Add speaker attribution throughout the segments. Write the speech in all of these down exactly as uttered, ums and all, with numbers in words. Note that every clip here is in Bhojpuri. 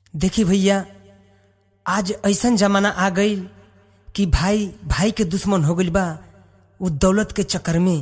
Speaker 1: देखी भैया, आज ऐसा जमाना आ गई कि भाई भाई के दुश्मन हो गइल बा वो दौलत के चक्कर में।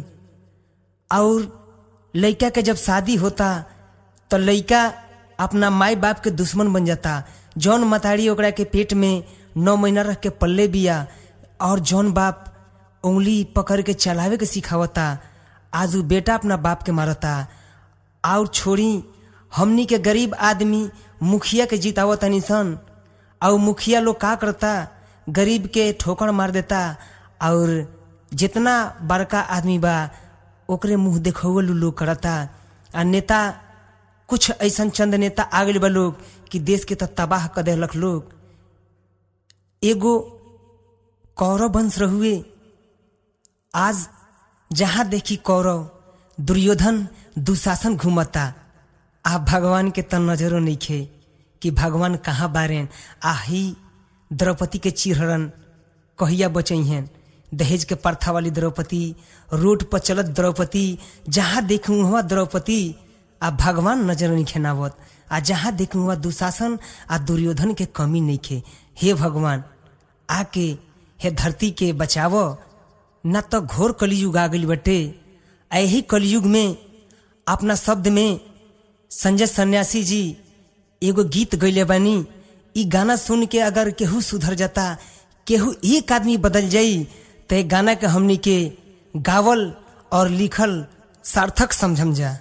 Speaker 1: और लड़का के जब शादी होता तो लड़का अपना माई बाप के दुश्मन बन जाता। जौन मतारी ओकरा के पेट में नौ महीना रख के पल्ले बिया और जौन बाप उंगली पकड़ के चलावे के सिखावता, आज वो बेटा अपना बाप के मारता। और छोड़ी हमनी के गरीब आदमी मुखिया के जितावता निसन, और मुखिया लोग का करता, गरीब के ठोकर मार देता। और जितना बड़का आदमी बा ओकरे मुंह देखौल लोग करता। आ नेता कुछ ऐसा चंद नेता आ गए बा लोग कि देश के तो तबाह कर देलक लोग। एगो कौरव वंश रहुए, आज जहां देखी कौरव दुर्योधन दुशासन घूमता। आ भगवान के तन नजरों नहीं खे कि भगवान कहाँ बारेन। आही द्रौपदी के चिरहरन कहिया बचई हैं। दहेज के प्रथा वाली द्रौपदी, रोड पर चलत द्रौपदी, जहाँ देखूँ हुआ द्रौपदी। आ भगवान नजर नहीं खेनावत। आ जहाँ देखूँ हुआ दुशासन आ दुर्योधन के कमी नहीं खे। हे भगवान, आके हे धरती के बचावो, न तो घोर कलयुग आ गई बटे। यही कलयुग में अपना शब्द में संजय सन्यासी जी एगो गीत गैले बानी। ई गाना सुन के अगर केहू सुधर जाता, केहू एक आदमी बदल जाई, तो गाना के हमनी के गावल और लिखल सार्थक समझम जा।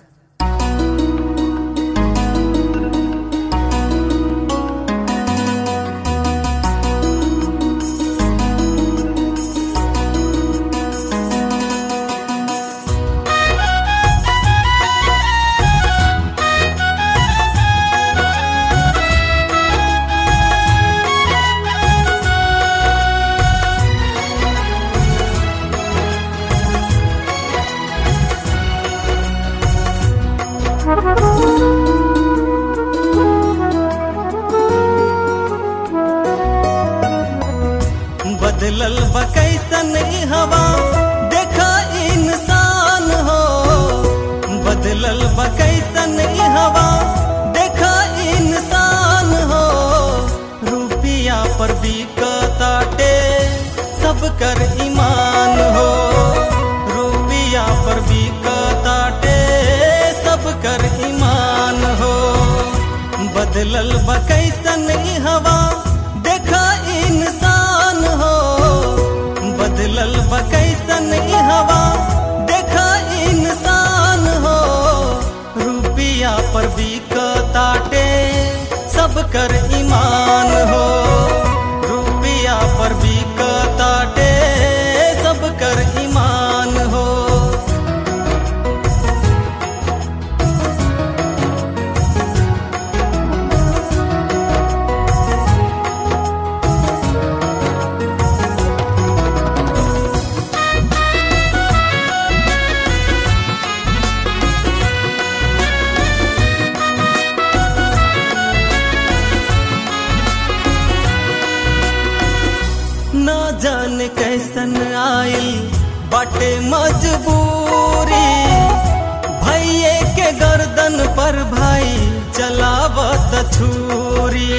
Speaker 2: बदलल बकैसन हवा देखा इंसान हो। बदलल बकैसन हवा देखा इंसान हो। रुपया पर बिकताटे सब कर ईमान हो। रुपया पर बिकताटे सब कर ईमान हो। बदलल बकैसन हवा देखा इंसान हो। बदलल बकैसन हवा देखा इंसान हो। रुपया पर बिकताटे सब कर ईमान हो। रुपया पर बिकताटे सब कर ईमान हो। ना जाने कैसन आइल बाटे मजबूरी। भैये के गर्दन पर भाई चलावत छुरी।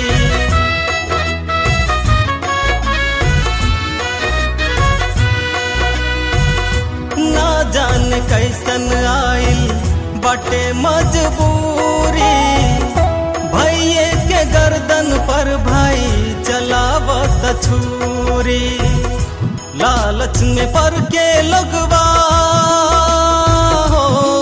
Speaker 2: ना जाने कैसन आइल बाटे मजबूरी। भैये के गर्दन पर भाई चलावत छुरी। लालच में पड़ के लगवा हो।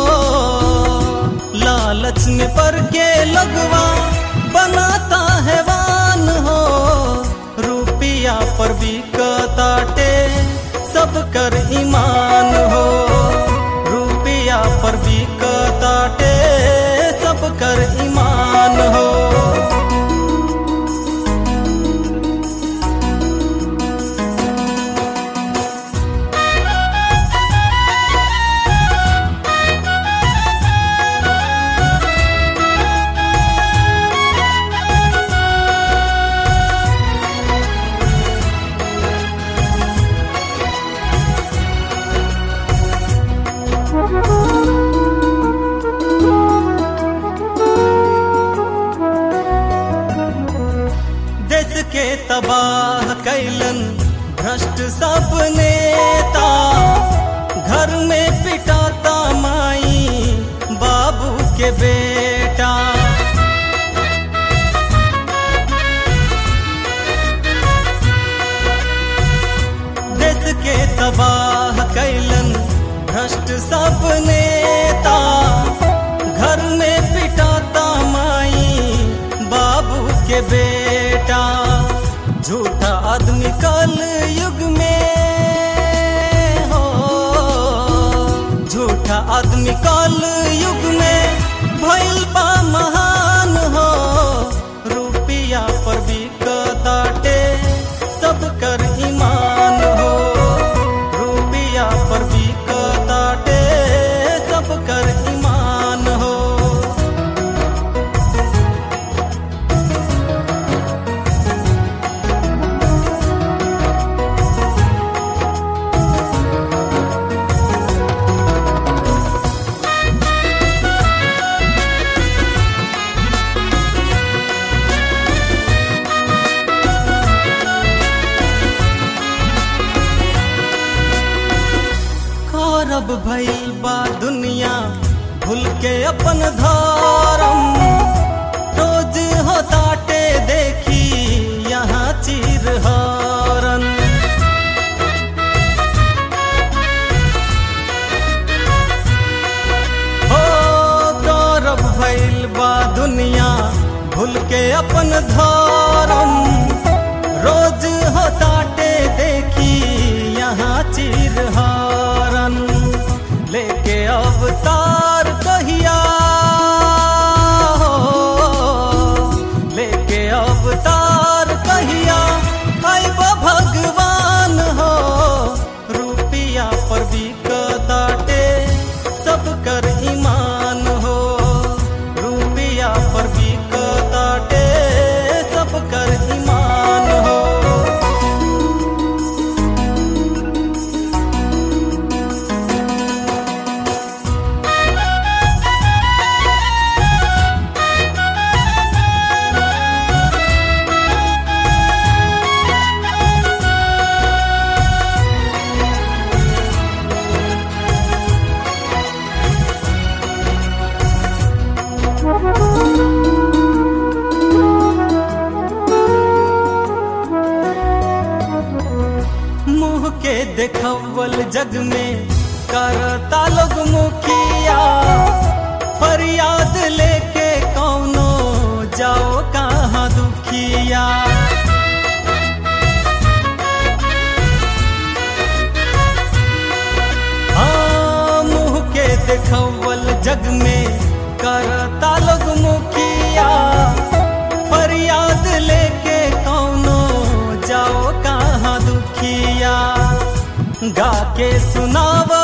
Speaker 2: लालच में पड़ के लगवा बनाता है वान हो। रुपया पर बिकताटे सब कर ईमान हो। रुपया पर बिकताटे सब कर ईमान हो। तबाह कैलन भ्रष्ट सब नेता, घर में पिटाता माई बाबू के बेटा। देश के तबाह कैलन भ्रष्ट सब नेता, घर में पिटाता माई बाबू के बेटा। झूठा आदमी कल युग में हो, झूठा आदमी कल युग में भइल बा महान हो। रुपया पर बिकताटे सब कर ईमान हो, रुपया पर बिकताटे सब कर ईमान हो। खराब भइल बा दुनिया भूल के अपन धर्म, रोज होताटे देखी यहाँ चीर हरण। हो गौरव भइल बा दुनिया भूल के अपन धर्म, रोज होताटे देखी यहाँ चीर हरण। लेके अवतार कहिया हो, लेके अवतार कहिया आइब भगवान हो। रुपया पर बिकताटे सब कर ईमान हो, रुपया पर बिकताटे सब कर ईमान हो। मुँह के देखवल जग में करता लोग मुखिया, फरियाद लेके कौनो जाओ कहाँ दुखिया। हाँ मुँह के देखवल जग में करता लोग मुखिया, फरियाद लेके कौनो जाओ कहाँ दुखिया। गा के सुनावा